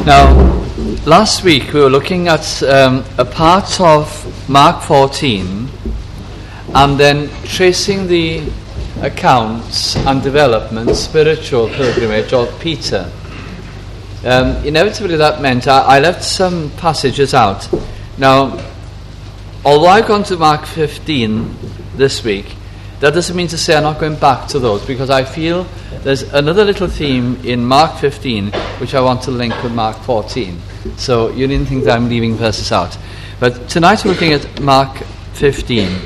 Now, last week we were looking at a part of Mark 14 and then tracing the accounts and development, spiritual pilgrimage of Peter. Inevitably that meant I left some passages out. Now, although I've gone to Mark 15 this week, that doesn't mean to say I'm not going back to those, because I feel there's another little theme in Mark 15 which I want to link with Mark 14. So you didn't think that I'm leaving verses out. But tonight we're looking at Mark 15.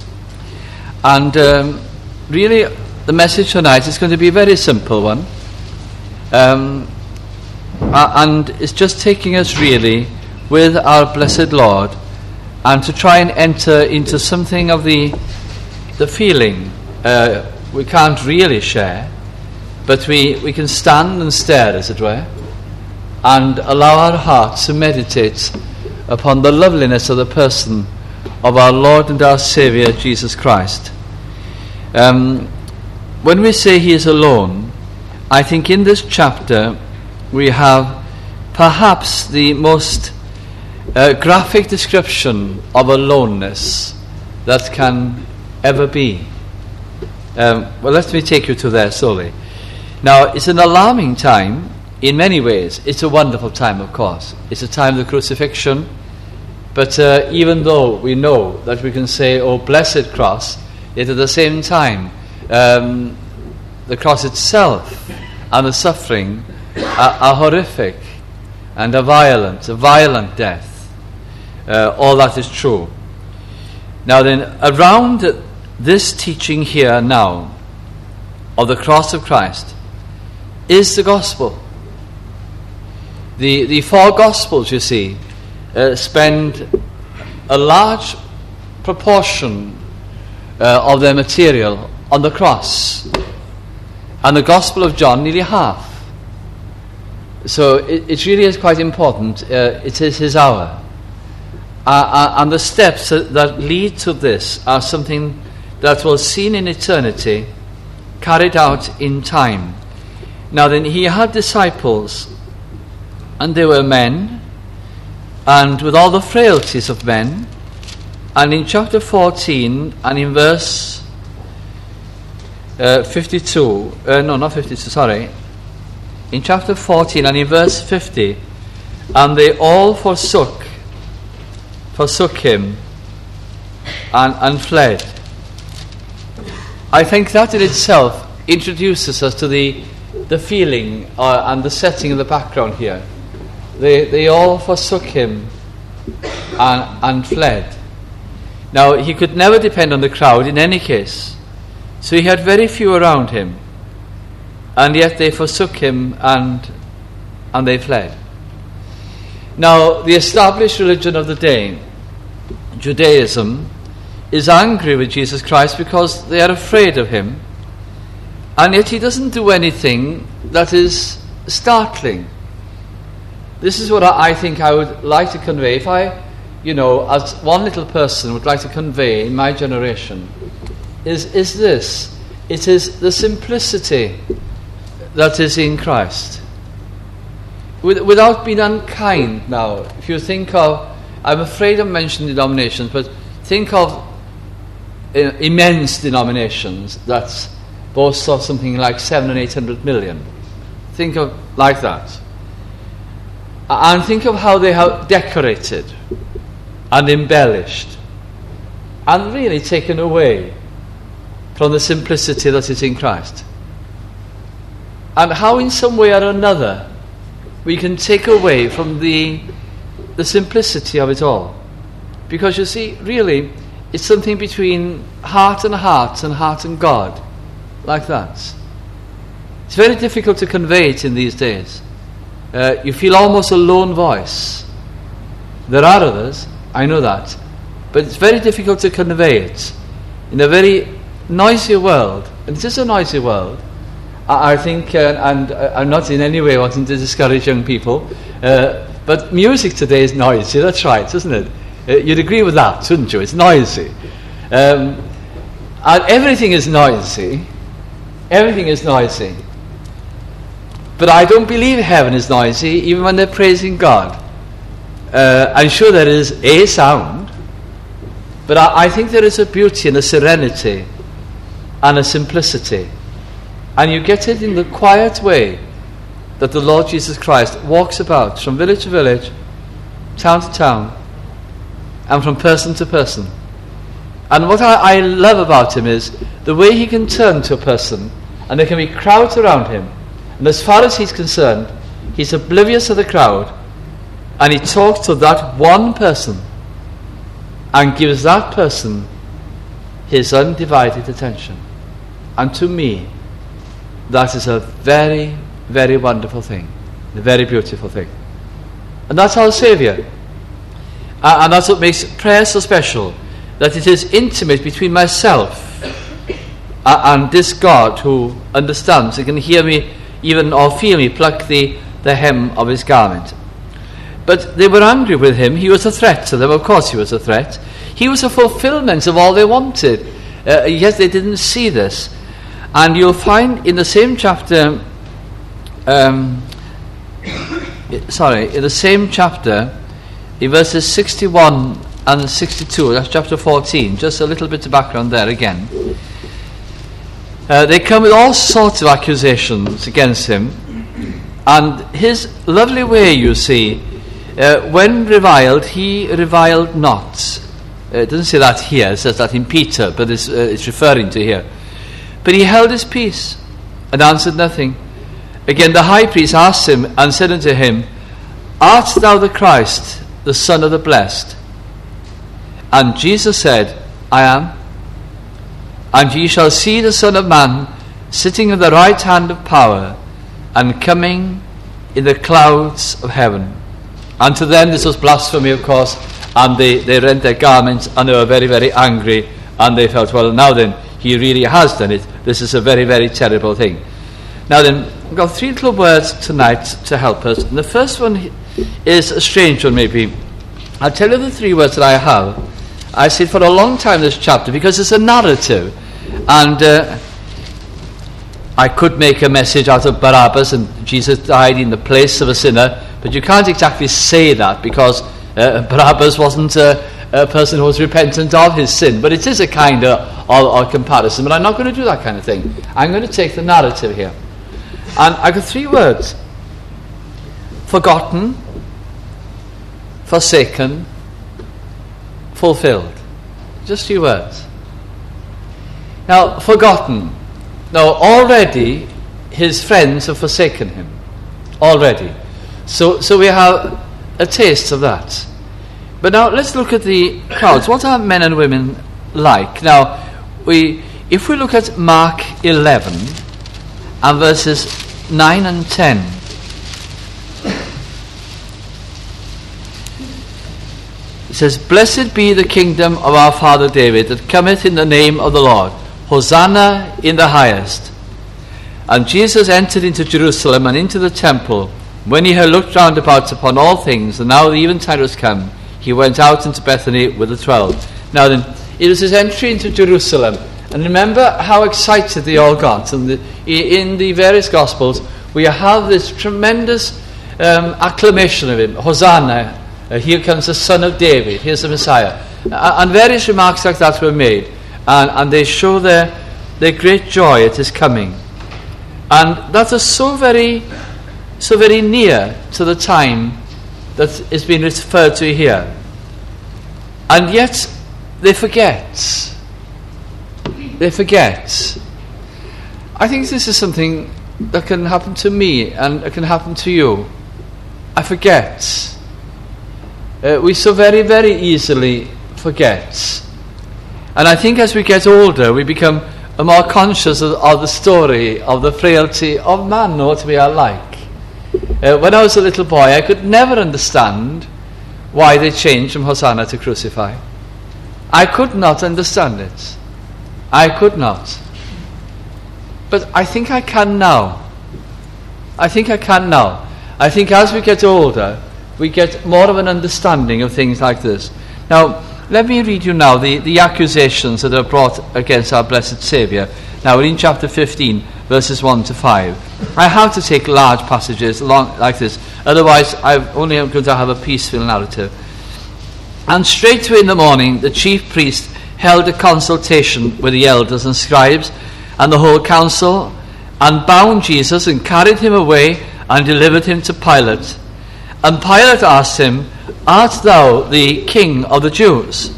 And really the message tonight is going to be a very simple one. And it's just taking us really with our blessed Lord and to try and enter into something of the feeling we can't really share, but we can stand and stare, as it were, and allow our hearts to meditate upon the loveliness of the person of our Lord and our Saviour Jesus Christ. When we say he is alone, I think in this chapter we have perhaps the most graphic description of aloneness that can ever be. Well, let me take you to there slowly. Now, it's an alarming time in many ways. It's a wonderful time, of course. It's a time of the crucifixion, but even though we know that we can say, oh, blessed cross, yet at the same time the cross itself and the suffering are horrific and a violent death. All that is true. Now then, around this teaching here now of the cross of Christ is the gospel. The four gospels, you see, spend a large proportion of their material on the cross, and the Gospel of John nearly half. So it really is quite important. It is his hour. And the steps that lead to this are something that was seen in eternity, carried out in time. Now then, he had disciples, and they were men, and with all the frailties of men. And in chapter 14, and in verse 52, in chapter 14 and in verse 50, and they all forsook him and fled. I think that in itself introduces us to the feeling and the setting of the background here. They all forsook him and fled. Now, he could never depend on the crowd in any case, so he had very few around him, and yet they forsook him and they fled. Now, the established religion of the day, Judaism, is angry with Jesus Christ because they are afraid of him, and yet he doesn't do anything that is startling. This is what I think I would like to convey. If I, as one little person would like to convey in my generation, is this. It is the simplicity that is in Christ. Without being unkind now, if you think of, I'm afraid of mentioning denominations, but think of immense denominations that boast of something like 700 and 800 million. Think of like that. And think of how they have decorated and embellished and really taken away from the simplicity that is in Christ. And how in some way or another we can take away from the simplicity of it all. Because you see, really, it's something between heart and heart and heart and God, like that. It's very difficult to convey it in these days. You feel almost a lone voice. There are others, I know that, but it's very difficult to convey it in a very noisy world. And it is a noisy world. I think, and I'm not in any way wanting to discourage young people, but music today is noisy. That's right, isn't it? You'd agree with that, wouldn't you? It's noisy. And everything is noisy. Everything is noisy. But I don't believe heaven is noisy, even when they're praising God. I'm sure there is a sound, but I think there is a beauty and a serenity and a simplicity. And you get it in the quiet way that the Lord Jesus Christ walks about from village to village, town to town, and from person to person. And what I love about him is the way he can turn to a person, and there can be crowds around him, and as far as he's concerned, he's oblivious of the crowd, and he talks to that one person and gives that person his undivided attention. And to me, that is a very, very wonderful thing, a very beautiful thing. And that's our Saviour. And that's what makes prayer so special, that it is intimate between myself and this God who understands. He can hear me even, or feel me pluck the hem of his garment. But they were angry with him. He was a threat to them. Of course he was a threat. He was a fulfillment of all they wanted. Yet they didn't see this. And you'll find in the same chapter, in the same chapter, in verses 61 and 62, that's chapter 14, just a little bit of background there again. They come with all sorts of accusations against him, and his lovely way, you see, when reviled, he reviled not. It doesn't say that here, it says that in Peter, but it's referring to here. But he held his peace and answered nothing. Again the high priest asked him and said unto him, Art thou the Christ, the Son of the Blessed? And Jesus said, I am. And ye shall see the Son of Man sitting at the right hand of power, and coming in the clouds of heaven. And to them this was blasphemy, of course, and they rent their garments, and they were very, very angry, and they felt, well, now then, he really has done it. This is a very, very terrible thing. Now then, we've got three little words tonight to help us. And the first one is a strange one, maybe. I'll tell you the three words that I have. I said for a long time this chapter, because it's a narrative. And I could make a message out of Barabbas, and Jesus died in the place of a sinner, but you can't exactly say that, because Barabbas wasn't a person who was repentant of his sin. But it is a kind of comparison. But I'm not going to do that kind of thing. I'm going to take the narrative here. And I got three words: forgotten, forsaken, fulfilled. Just three words. Now, forgotten. Now, already his friends have forsaken him. Already. So we have a taste of that. But now let's look at the crowds. What are men and women like? Now, if we look at Mark 11 and verses 9 and 10. It says, Blessed be the kingdom of our father David, that cometh in the name of the Lord. Hosanna in the highest. And Jesus entered into Jerusalem and into the temple. When he had looked round about upon all things, and now the eventide was come, he went out into Bethany with the 12. Now then, it was his entry into Jerusalem. And remember how excited they all got. And in the various Gospels, we have this tremendous acclamation of him. Hosanna, here comes the Son of David, here's the Messiah. And various remarks like that were made. And they show their great joy at his coming. And that is so very near to the time that is being referred to here. And yet they forget. They forget. I think this is something that can happen to me, and it can happen to you. I forget. We so very, very easily forget. And I think as we get older, we become more conscious of the story of the frailty of man, what we are like. When I was a little boy, I could never understand why they changed from Hosanna to Crucify. I could not understand it. I could not. But I think I can now. I think I can now. I think as we get older, we get more of an understanding of things like this. Now, let me read you now the accusations that are brought against our blessed Saviour. Now, we're in chapter 15, verses 1 to 5. I have to take large passages long like this, otherwise I'm only going to have a peaceful narrative. And straightway in the morning the chief priest held a consultation with the elders and scribes and the whole council, and bound Jesus and carried him away and delivered him to Pilate. And Pilate asked him, Art thou the king of the Jews?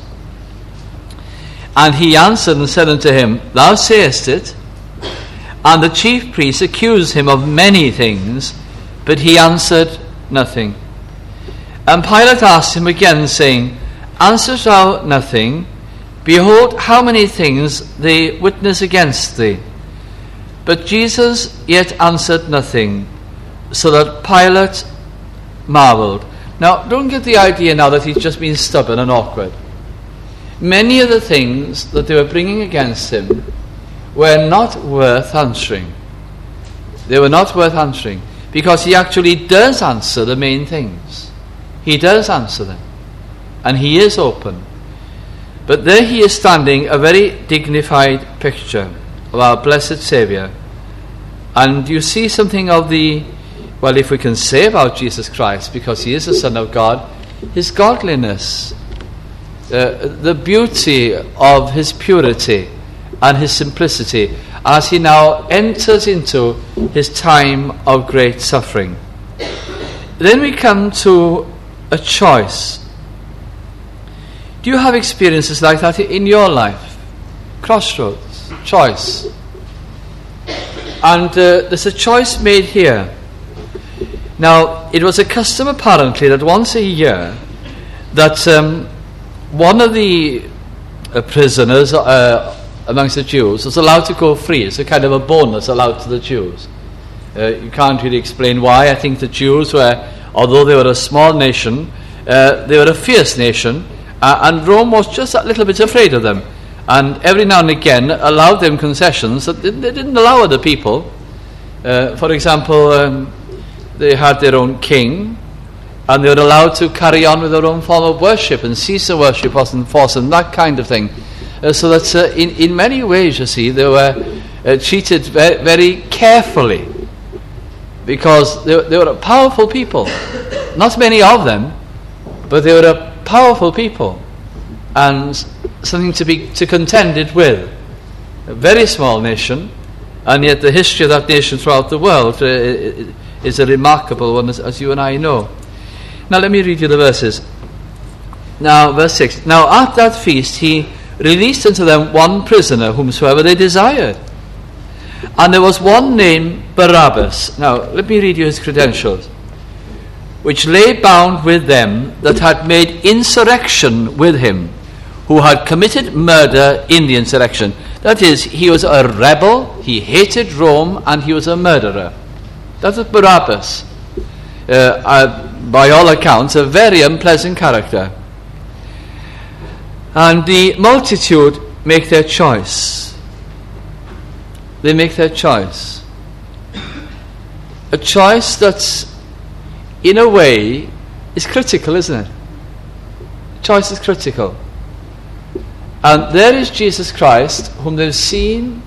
And he answered and said unto him, Thou sayest it. And the chief priests accused him of many things, but he answered nothing. And Pilate asked him again, saying, Answerest thou nothing? Behold, how many things they witness against thee. But Jesus yet answered nothing, so that Pilate marveled. Now, don't get the idea now that he's just been stubborn and awkward. Many of the things that they were bringing against him were not worth answering. They were not worth answering, because he actually does answer the main things. He does answer them, and he is open. But there he is standing, a very dignified picture of our blessed Saviour. And you see something of the, well, if we can say about Jesus Christ, because he is the Son of God, his godliness, the beauty of his purity and his simplicity as he now enters into his time of great suffering. Then we come to a choice. Do you have experiences like that in your life? Crossroads, choice. And there's a choice made here. Now, it was a custom apparently that once a year that one of the prisoners amongst the Jews was allowed to go free. It's a kind of a bonus allowed to the Jews. You can't really explain why. I think the Jews were, although they were a small nation, they were a fierce nation, and Rome was just a little bit afraid of them, and every now and again allowed them concessions that they didn't allow other people. For example, they had their own king, and they were allowed to carry on with their own form of worship, and Caesar worship wasn't forced, and that kind of thing. So that in many ways, you see, they were treated very, very carefully, because they were a powerful people. Not many of them, but they were a powerful people, and something to contend it with. A very small nation, and yet the history of that nation throughout the world is a remarkable one, as you and I know. Now let me read you the verses. Now, verse 6. Now at that feast he released unto them one prisoner, whomsoever they desired. And there was one named Barabbas. Now, let me read you his credentials. Which lay bound with them that had made insurrection with him, who had committed murder in the insurrection. That is, he was a rebel, he hated Rome, and he was a murderer. That was Barabbas. By all accounts, a very unpleasant character. And the multitude make their choice. They make their choice. A choice that's, in a way, is critical, isn't it? Choice is critical. And there is Jesus Christ, whom they've seen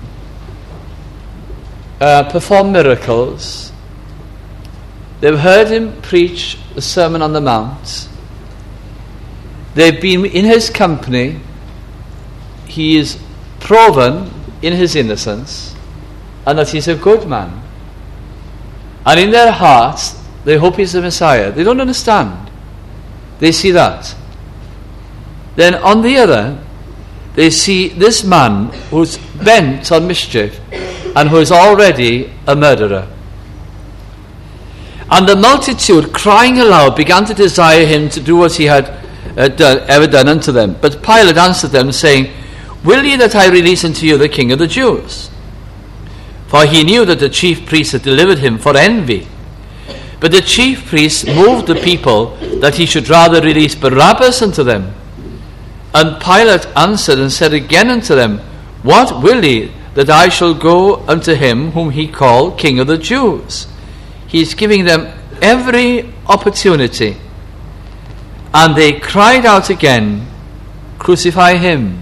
perform miracles. They've heard him preach the Sermon on the Mount. They've been in his company. He is proven in his innocence, and that he's a good man. And in their hearts, they hope he's the Messiah. They don't understand. They see that. Then on the other, they see this man who's bent on mischief and who is already a murderer. And the multitude, crying aloud, began to desire him to do what he had ever done unto them. But Pilate answered them, saying, Will ye that I release unto you the King of the Jews? For he knew that the chief priests had delivered him for envy. But the chief priests moved the people that he should rather release Barabbas unto them. And Pilate answered and said again unto them, What will ye that I shall go unto him whom he called King of the Jews? He is giving them every opportunity. And they cried out again, Crucify him.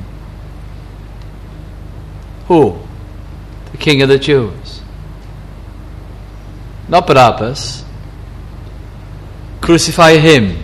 Who? The King of the Jews. not Barabbas. Crucify him.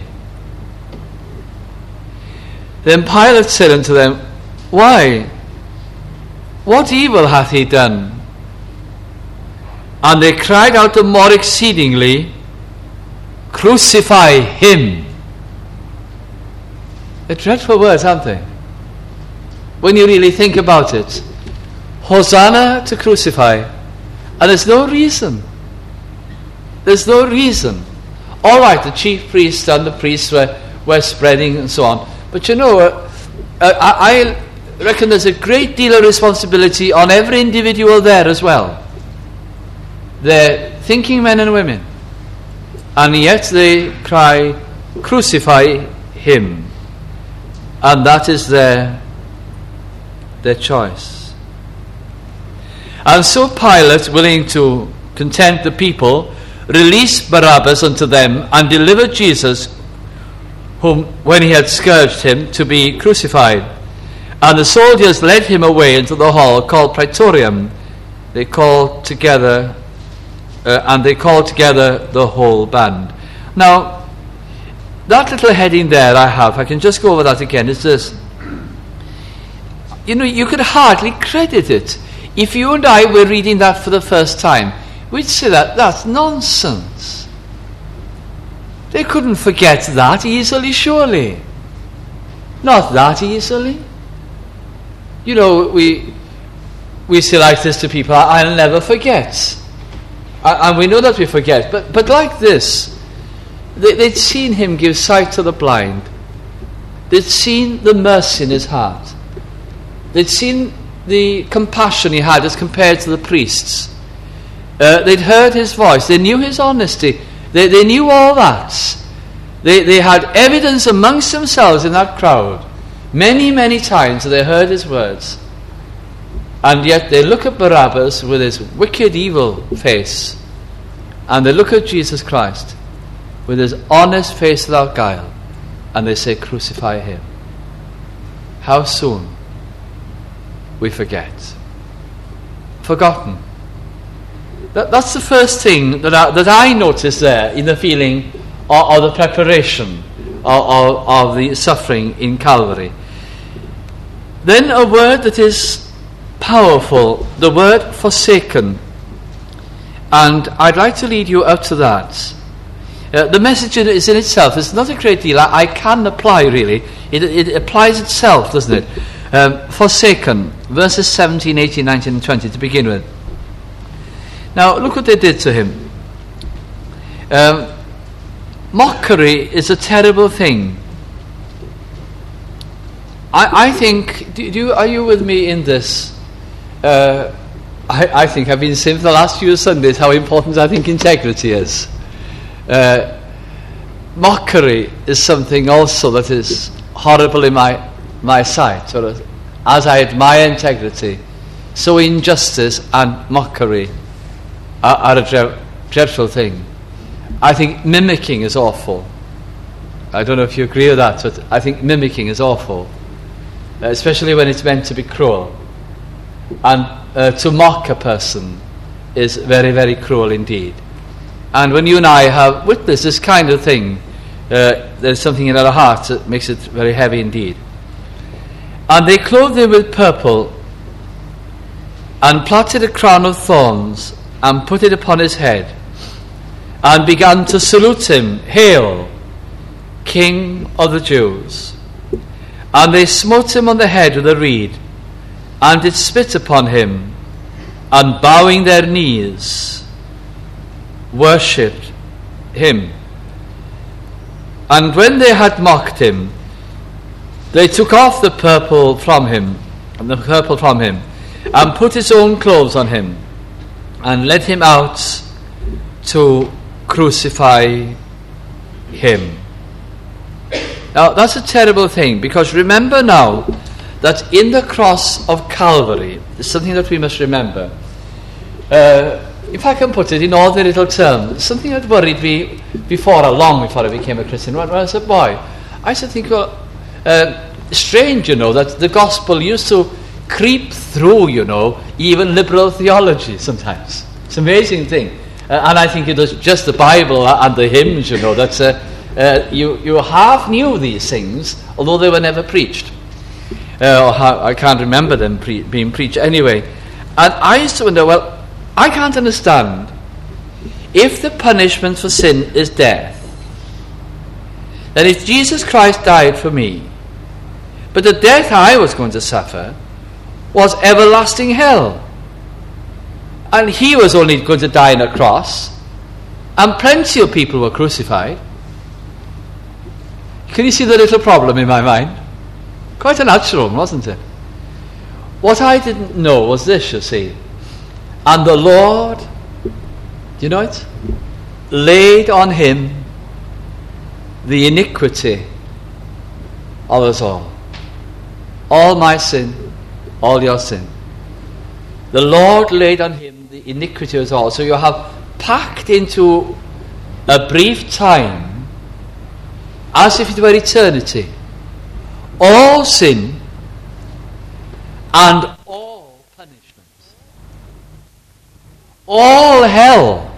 Then Pilate said unto them, Why? What evil hath he done? And they cried out the more exceedingly, Crucify him. They're dreadful words, aren't they? When you really think about it. Hosanna to crucify. And there's no reason. There's no reason. All right, the chief priests and the priests were spreading and so on. But I reckon there's a great deal of responsibility on every individual there as well. They're thinking men and women. And yet they cry, Crucify him. And that is their choice. And so Pilate, willing to content the people, released Barabbas unto them and delivered Jesus, whom, when he had scourged him, to be crucified. And the soldiers led him away into the hall called Praetorium. They called together the whole band. Now, that little heading there I can just go over that again, is this. You could hardly credit it. If you and I were reading that for the first time, we'd say that's nonsense. They couldn't forget that easily, surely. Not that easily. We say like this to people, I'll never forget. And we know that we forget. But like this, they'd seen him give sight to the blind. They'd seen the mercy in his heart. They'd seen the compassion he had as compared to the priests. They'd heard his voice. They knew his honesty. They knew all that. They had evidence amongst themselves in that crowd. Many, many times they heard his words. And yet they look at Barabbas with his wicked, evil face. And they look at Jesus Christ with his honest face without guile. And they say, Crucify him. How soon we forget. Forgotten. That's the first thing that I notice there in the feeling or the preparation of the suffering in Calvary. Then a word that is powerful, the word forsaken. And I'd like to lead you up to that. The message is in itself, it's not a great deal I can apply really. It applies itself, doesn't it? Forsaken, verses 17, 18, 19 and 20 to begin with. Now look what they did to him. Mockery is a terrible thing. I think, are you with me in this? I think I've been saying for the last few Sundays how important I think integrity is. Mockery is something also that is horrible in my sight. As I admire integrity, so injustice and mockery are a dreadful thing. I think mimicking is awful. I don't know if you agree with that, but I think mimicking is awful, especially when it's meant to be cruel. And to mock a person is very, very cruel indeed. And when you and I have witnessed this kind of thing, there's something in our hearts that makes it very heavy indeed. And they clothed him with purple, and plaited a crown of thorns, and put it upon his head, and began to salute him, Hail, King of the Jews. And they smote him on the head with a reed, and did spit upon him, and bowing their knees, worshipped him. And when they had mocked him, they took off the purple from him, and put his own clothes on him, and led him out to crucify him. Now that's a terrible thing, because remember now that in the cross of Calvary, there's something that we must remember. If I can put it in all the little terms, something that worried me long before I became a Christian. When I was a boy, I used to think, strange, that the gospel used to creep through, even liberal theology sometimes. It's an amazing thing. And I think it was just the Bible and the hymns, that you half knew these things, although they were never preached. I can't remember them being preached anyway. And I used to wonder, well, I can't understand, if the punishment for sin is death, then if Jesus Christ died for me, but the death I was going to suffer was everlasting hell, and he was only going to die on a cross, and plenty of people were crucified. Can you see the little problem in my mind? Quite a natural one, wasn't it? What I didn't know was this, you see. And the Lord, do you know it? Laid on him the iniquity of us all. All my sin, all your sin. The Lord laid on him the iniquity of us all. So you have packed into a brief time, as if it were eternity, all sin and all punishments, all hell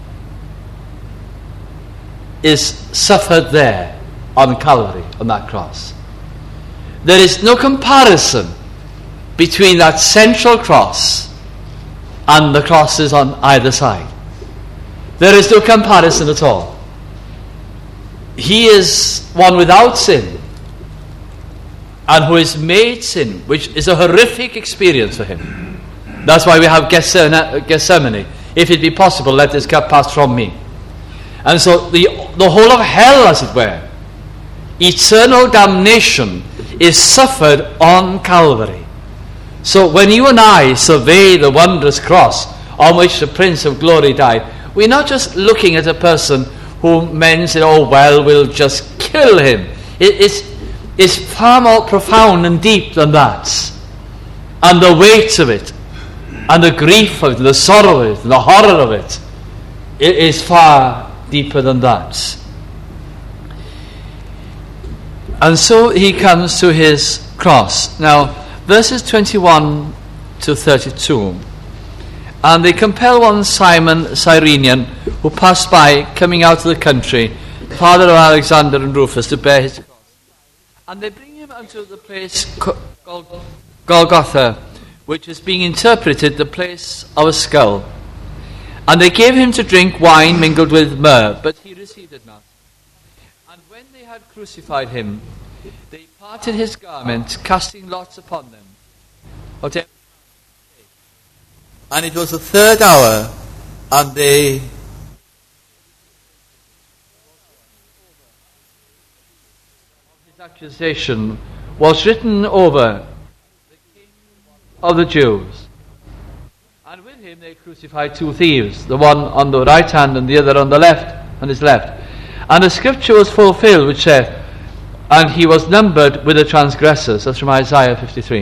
is suffered there on Calvary, on that cross. There is no comparison between that central cross and the crosses on either side. There is no comparison at all. He is one without sin, and who is made sin, which is a horrific experience for him. That's why we have Gethsemane. If it be possible, let this cup pass from me. And so the whole of hell, as it were, eternal damnation, is suffered on Calvary. So when you and I survey the wondrous cross on which the Prince of Glory died, we're not just looking at a person who men say, oh well, we'll just kill him. It's far more profound and deep than that. And the weight of it, and the grief of it, the sorrow of it, and the horror of it, it is far deeper than that. And so he comes to his cross. Now, verses 21 to 32. And they compel one Simon Cyrenian, who passed by, coming out of the country, the father of Alexander and Rufus, to bear his cross. And they bring him unto the place Golgotha, which is being interpreted the place of a skull. And they gave him to drink wine mingled with myrrh, but he received it not. And when they had crucified him, they parted his garment, casting lots upon them. And it was the third hour, and they his accusation was written over the King of the Jews. And with him they crucified two thieves, the one on the right hand and the other on the left, on his left. And the scripture was fulfilled, which said, and he was numbered with the transgressors. That's from Isaiah 53.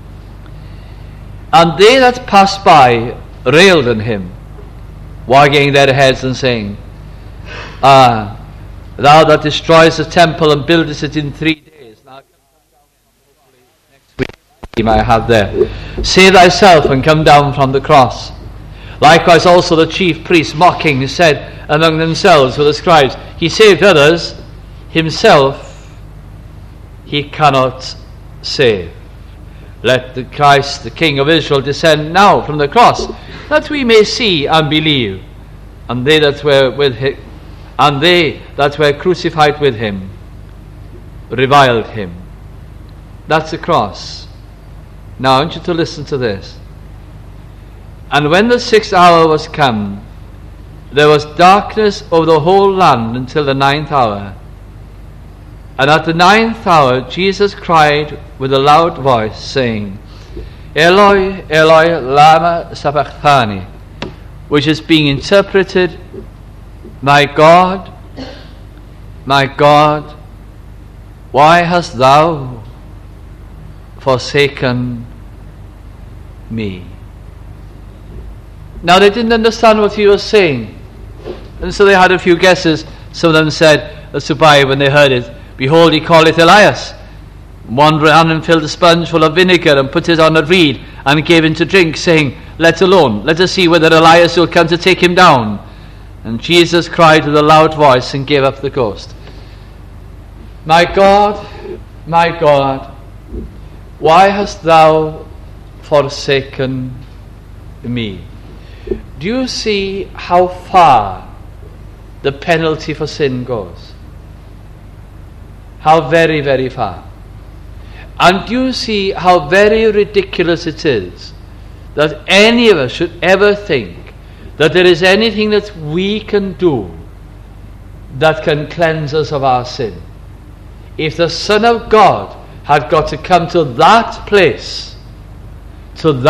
And they that passed by railed on him, wagging their heads and saying, thou that destroyest the temple and buildest it in 3 days. Now, next week you might have there. Save thyself and come down from the cross. Likewise also the chief priests, mocking, said among themselves with the scribes, he saved others, himself he cannot save. Let the Christ, the King of Israel, descend now from the cross, that we may see and believe. And they that were with him, and they that were crucified with him, reviled him. That's the cross. Now I want you to listen to this. And when the 6th hour was come, there was darkness over the whole land until the 9th hour. And at the 9th hour Jesus cried with a loud voice, saying, Eloi, Eloi, lama sabachthani, which is being interpreted, my God, why hast thou forsaken me? Now they didn't understand what he was saying, and so they had a few guesses. Some of them said, as to buy when they heard it, behold, he calleth Elias. One ran and filled a sponge full of vinegar and put it on a reed and gave him to drink, saying, let alone, let us see whether Elias will come to take him down. And Jesus cried with a loud voice and gave up the ghost. My God, why hast thou forsaken me? Do you see how far the penalty for sin goes? How very, very far. And do you see how very ridiculous it is that any of us should ever think that there is anything that we can do that can cleanse us of our sin? If the Son of God had got to come to that place, and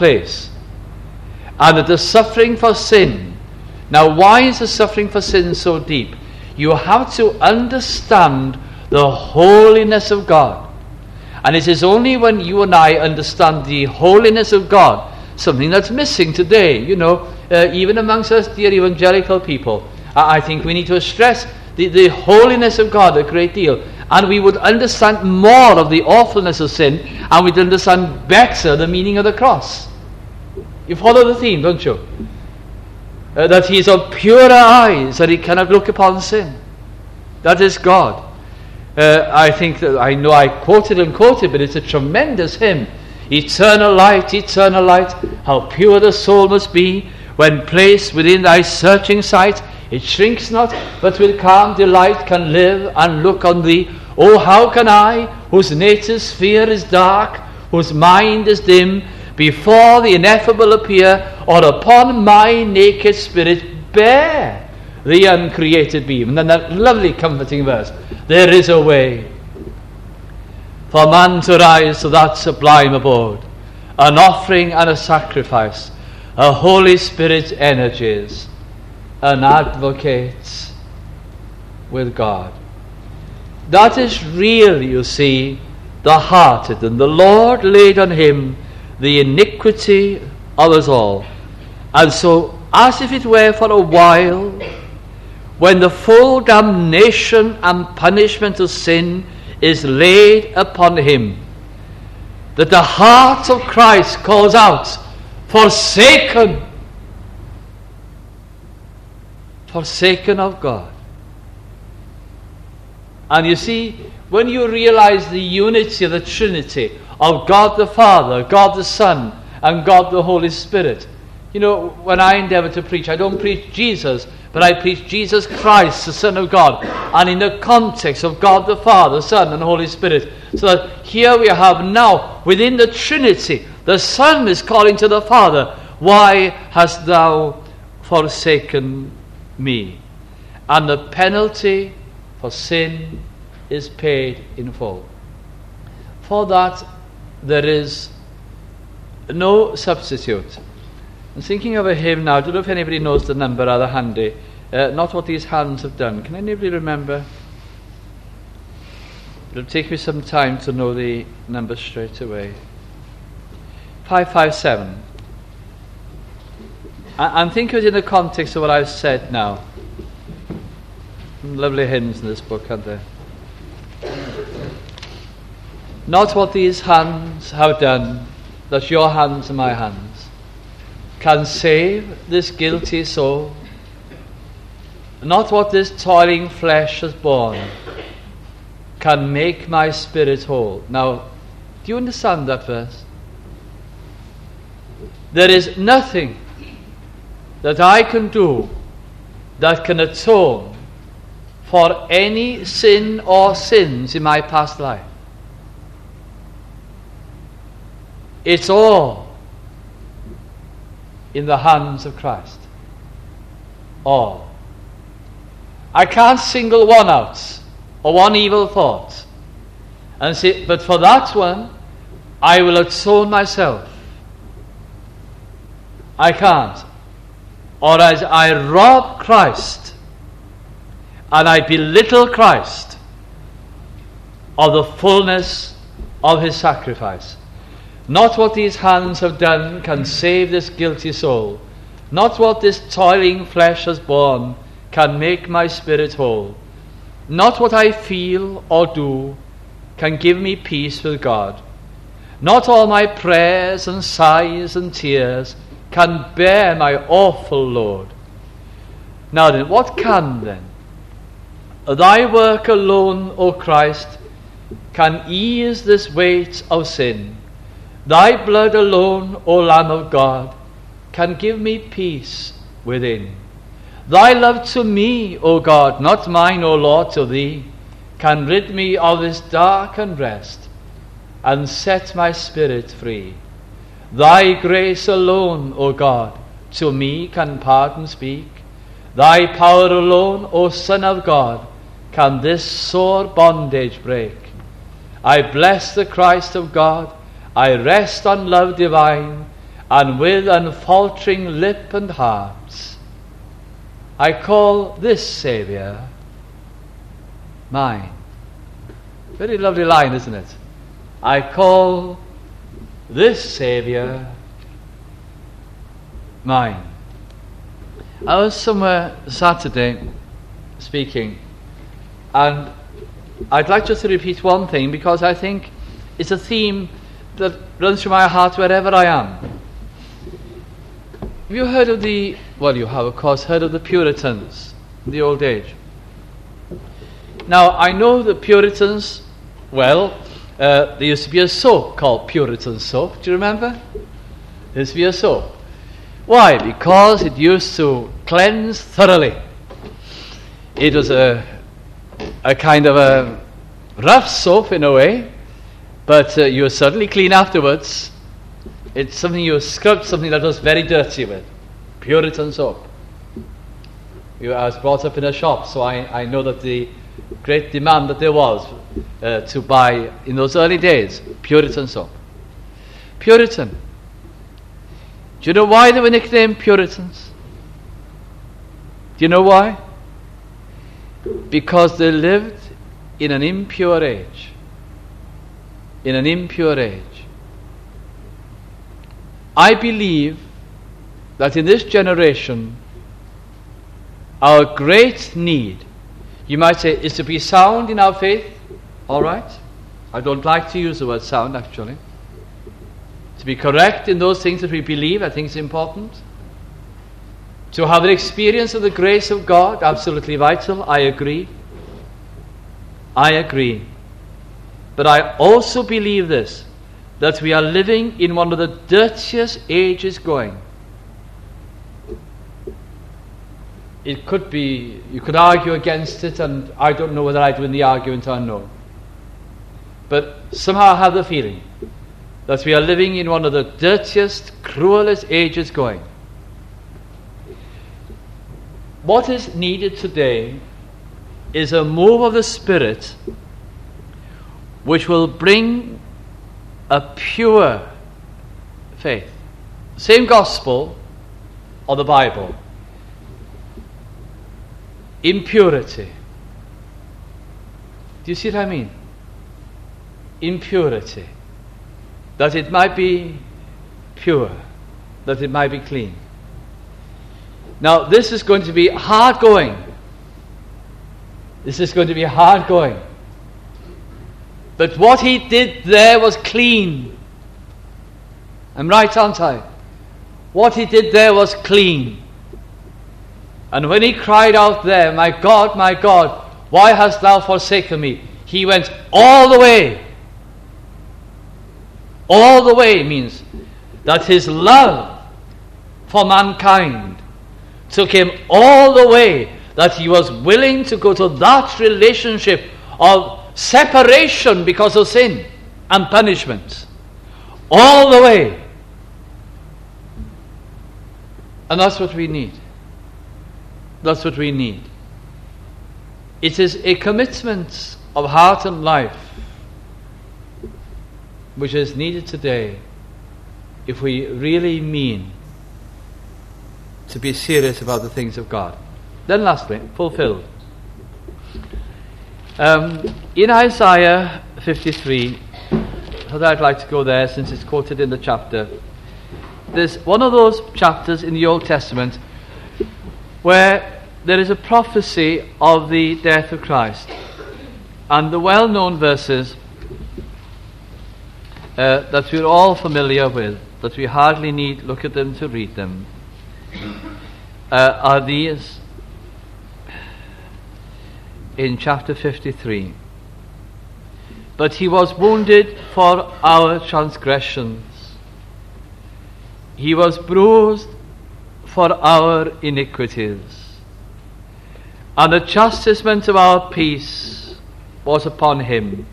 that the suffering for sin, now why is the suffering for sin so deep? You have to understand the holiness of God. And it is only when you and I understand the holiness of God, something that's missing today, even amongst us dear evangelical people. I think we need to stress the holiness of God a great deal, and we would understand more of the awfulness of sin, and we'd understand better the meaning of the cross. You follow the theme, don't you? That he is of purer eyes, that he cannot look upon sin. That is God. I think that I know I quoted, but it's a tremendous hymn. Eternal light, how pure the soul must be when placed within thy searching sight. It shrinks not, but with calm delight can live and look on thee. Oh, how can I, whose native sphere is dark, whose mind is dim, before the ineffable appear, or upon my naked spirit bear the uncreated beam? And then that lovely comforting verse, there is a way for man to rise to that sublime abode, an offering and a sacrifice, a Holy Spirit's energies, an advocate with God. That is really, you see, the heart. And the Lord laid on him the iniquity of us all. And so, as if it were for a while, when the full damnation and punishment of sin is laid upon him, that the heart of Christ calls out, forsaken of God. And you see, when you realize the unity of the Trinity, of God the Father, God the Son, and God the Holy Spirit. When I endeavor to preach, I don't preach Jesus, but I preach Jesus Christ, the Son of God, and in the context of God the Father, Son, and Holy Spirit. So that here we have now, within the Trinity, the Son is calling to the Father, why hast thou forsaken me? And the penalty for sin is paid in full. For that, there is no substitute. I'm thinking of a hymn now. I don't know if anybody knows the number, rather handy. Not what these hands have done. Can anybody remember? It'll take me some time to know the number straight away. 557. And think of it in the context of what I've said now. Some lovely hymns in this book, aren't there? Not what these hands have done, that your hands and my hands, can save this guilty soul. Not what this toiling flesh has borne can make my spirit whole. Now, do you understand that verse? There is nothing that I can do that can atone for any sin or sins in my past life. It's all in the hands of Christ. All. I can't single one out, or one evil thought, and say, but for that one, I will atone myself. I can't. Or as I rob Christ, and I belittle Christ of the fullness of his sacrifice. Not what these hands have done can save this guilty soul. Not what this toiling flesh has borne can make my spirit whole. Not what I feel or do can give me peace with God. Not all my prayers and sighs and tears can bear my awful load. Now then, what can then? Thy work alone, O Christ, can ease this weight of sin. Thy blood alone, O Lamb of God, can give me peace within. Thy love to me, O God, not mine, O Lord, to thee, can rid me of this dark unrest and set my spirit free. Thy grace alone, O God, to me can pardon speak. Thy power alone, O Son of God, can this sore bondage break. I bless the Christ of God, I rest on love divine, and with unfaltering lip and heart, I call this Saviour mine. Very lovely line, isn't it? I call this Saviour mine. I was somewhere Saturday speaking, and I'd like just to repeat one thing, because I think it's a theme that runs through my heart wherever I am. Have you heard of you have of course heard of the Puritans in the old age. Now, I know the Puritans well. There used to be a soap called Puritan soap. Do you remember? There used to be a soap. Why? Because it used to cleanse thoroughly. It was a kind of a rough soap in a way, but you were certainly clean afterwards. It's something you scrubbed something that was very dirty with. Puritan soap. I was brought up in a shop, so I know that the great demand that there was to buy in those early days Puritan soap. Puritan. Do you know why they were nicknamed Puritans? Do you know why? Because they lived in an impure age. In an impure age. I believe that in this generation, our great need, you might say, is to be sound in our faith. All right? I don't like to use the word sound, actually. To be correct in those things that we believe, I think is important. To have an experience of the grace of God, absolutely vital. I agree. But I also believe this, that we are living in one of the dirtiest ages going. It could be, you could argue against it, and I don't know whether I'd win the argument or no. But somehow I have the feeling that we are living in one of the dirtiest, cruelest ages going. What is needed today is a move of the Spirit which will bring a pure faith. Same gospel of the Bible. Impurity. Do you see what I mean? Impurity. That it might be pure, that it might be clean. Now, this is going to be hard going. This is going to be hard going. But what he did there was clean. I'm right, aren't I? What he did there was clean. And when he cried out there, my God, why hast thou forsaken me? He went all the way. All the way means that his love for mankind took him all the way, that he was willing to go to that relationship of separation because of sin and punishment. All the way. And that's what we need. That's what we need. It is a commitment of heart and life which is needed today if we really mean to be serious about the things of God. Then lastly, fulfilled. In Isaiah 53, so I'd like to go there since it's quoted in the chapter. There's one of those chapters in the Old Testament where there is a prophecy of the death of Christ. And the well-known verses that we're all familiar with, that we hardly need look at them to read them, are these. in chapter 53. But he was wounded for our transgressions. He was bruised for our iniquities. And the chastisement of our peace was upon him.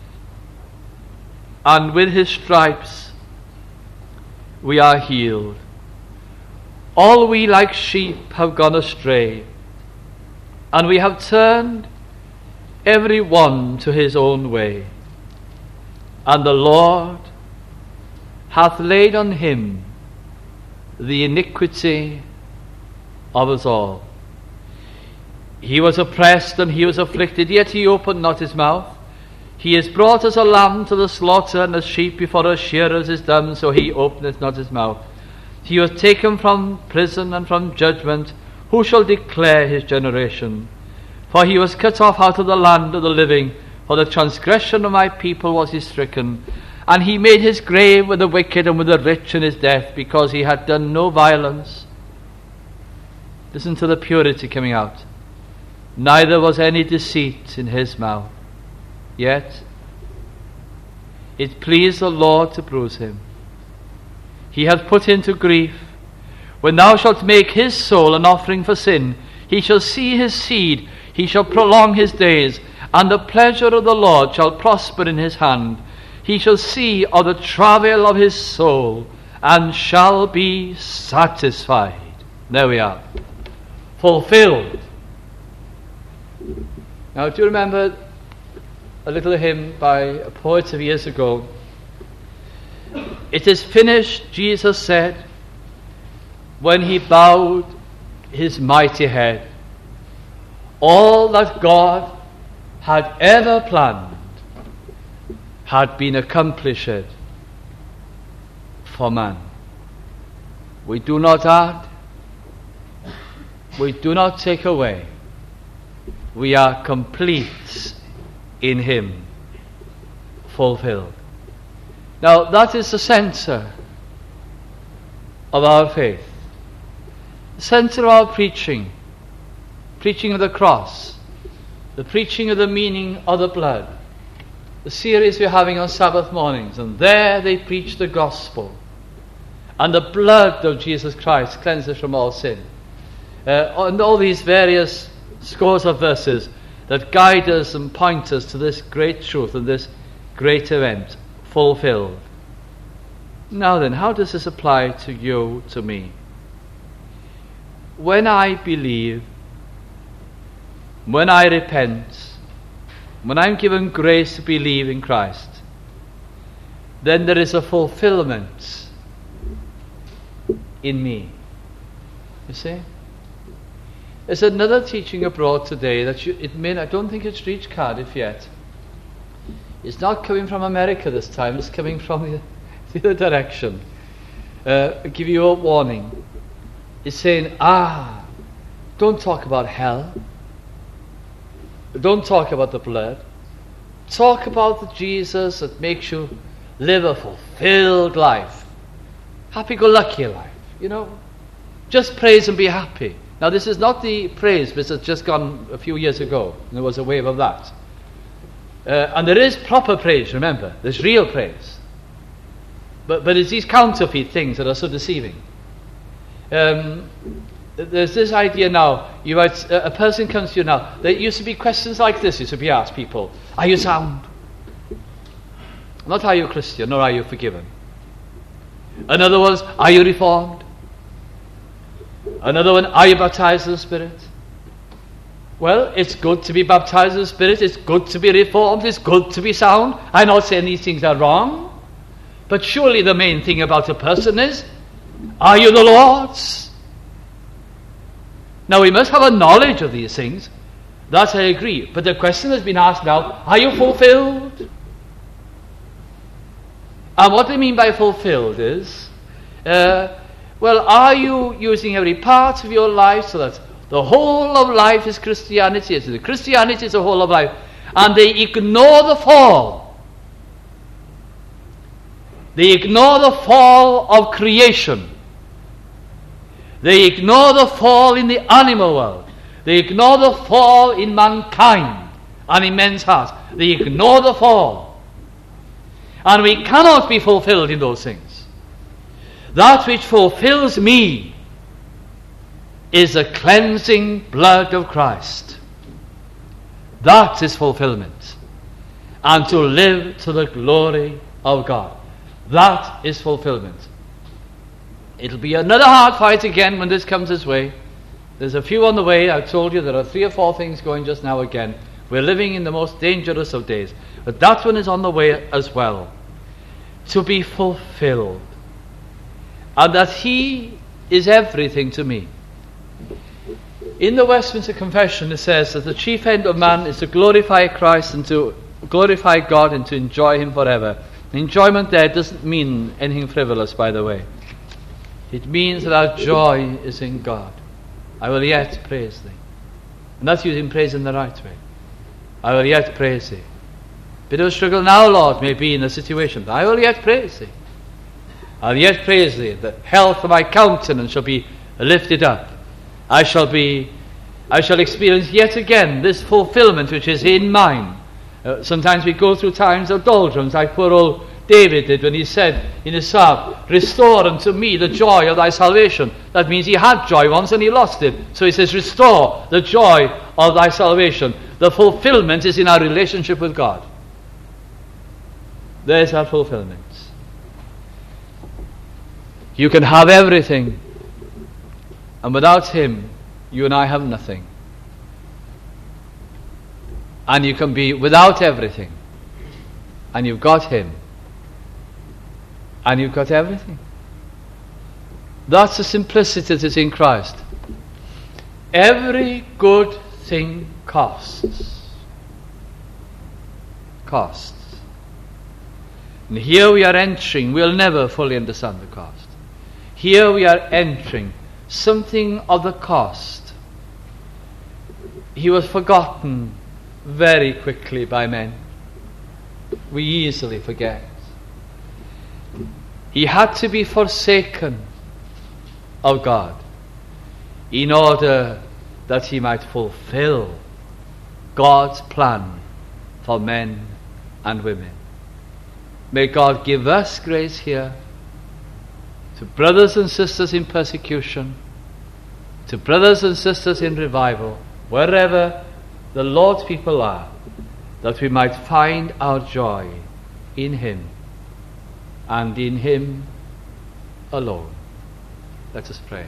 And with his stripes we are healed. All we like sheep have gone astray, and we have turned every one to his own way. And the Lord hath laid on him the iniquity of us all. He was oppressed and he was afflicted, yet he opened not his mouth. He is brought as a lamb to the slaughter, and as sheep before her shearers is dumb, so he openeth not his mouth. He was taken from prison and from judgment. Who shall declare his generation? For he was cut off out of the land of the living. For the transgression of my people was he stricken. And he made his grave with the wicked and with the rich in his death, because he had done no violence. Listen to the purity coming out. Neither was any deceit in his mouth. Yet it pleased the Lord to bruise him. He hath put him to grief. When thou shalt make his soul an offering for sin, he shall see his seed, he shall prolong his days, and the pleasure of the Lord shall prosper in his hand. He shall see of the travail of his soul, and shall be satisfied. There we are. Fulfilled. Now, do you remember a little hymn by a poet of years ago? It is finished, Jesus said, when he bowed his mighty head. All that God had ever planned had been accomplished for man. We do not add, we do not take away. We are complete in him, fulfilled. Now that is the center of our faith, the center of our preaching of the cross, the preaching of the meaning of the blood, the series we're having on Sabbath mornings, and there they preach the gospel, and the blood of Jesus Christ cleanses from all sin, and all these various scores of verses that guide us and point us to this great truth and this great event, fulfilled. Now then, how does this apply to you, to me? When I believe, when I repent, when I'm given grace to believe in Christ, then there is a fulfillment in me. You see? There's another teaching abroad today that I don't think it's reached Cardiff yet. It's not coming from America this time, it's coming from the other direction. I'll give you a warning. It's saying, don't talk about hell. Don't talk about the blood. Talk about the Jesus that makes you live a fulfilled life. Happy-go-lucky life, you know. Just praise and be happy. Now this is not the praise which has just gone a few years ago. There was a wave of that. And there is proper praise, remember. There's real praise. But it's these counterfeit things that are so deceiving. There's this idea now, a person comes to you now, there used to be questions like this, used to be asked people, are you sound? Not are you Christian, nor are you forgiven. Another was, are you reformed? Another one, are you baptized in the Spirit? Well, it's good to be baptized in the Spirit, it's good to be reformed, it's good to be sound. I'm not saying these things are wrong, but surely the main thing about a person is, are you the Lord's? Now we must have a knowledge of these things, that I agree, but the question has been asked now, are you fulfilled? And what I mean by fulfilled is, well, are you using every part of your life so that the whole of life is Christianity? So the Christianity is the whole of life. And they ignore the fall. They ignore the fall of creation. They ignore the fall in the animal world. They ignore the fall in mankind and in men's hearts. They ignore the fall. And we cannot be fulfilled in those things. That which fulfills me is the cleansing blood of Christ. That is fulfillment. And to live to the glory of God. That is fulfillment. It'll be another hard fight again when this comes his way. There's a few on the way. I told you there are 3 or 4 things going just now again. We're living in the most dangerous of days. But that one is on the way as well. To be fulfilled. And that he is everything to me. In the Westminster Confession it says that the chief end of man is to glorify Christ and to glorify God and to enjoy him forever. Enjoyment there doesn't mean anything frivolous, by the way. It means that our joy is in God. I will yet praise thee. And that's using praise in the right way. I will yet praise thee. Bit of a struggle now, Lord, may be in the situation, but I will yet praise thee. I will yet praise thee. The health of my countenance shall be lifted up. I shall experience yet again this fulfillment which is in mine. Sometimes we go through times of doldrums, like poor old David did when he said in his psalm, restore unto me the joy of thy salvation. That means he had joy once and he lost it. So he says, restore the joy of thy salvation. The fulfillment is in our relationship with God. There's our fulfillment. You can have everything, and without him, you and I have nothing. And you can be without everything, and you've got him, and you've got everything. That's the simplicity that is in Christ. Every good thing costs. Costs. And here we are entering, we'll never fully understand the cost. Here we are entering something of the cost. He was forgotten very quickly by men. We easily forget. He had to be forsaken of God in order that he might fulfill God's plan for men and women. May God give us grace here, to brothers and sisters in persecution, to brothers and sisters in revival, wherever the Lord's people are, that we might find our joy in him and in him alone. Let us pray.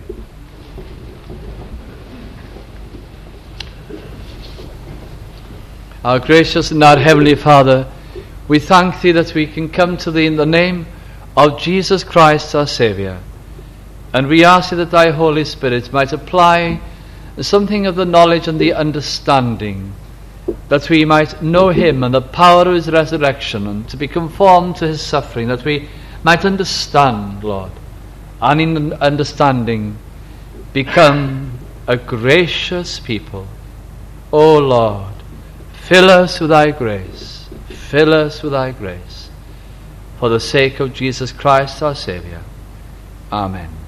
Our gracious and our heavenly Father, we thank thee that we can come to thee in the name of Jesus Christ our Saviour. And we ask thee that thy Holy Spirit might apply something of the knowledge and the understanding, that we might know him and the power of his resurrection, and to be conformed to his suffering, that we might understand, Lord, and in understanding become a gracious people. O Lord, fill us with thy grace. Fill us with thy grace. For the sake of Jesus Christ our Saviour. Amen.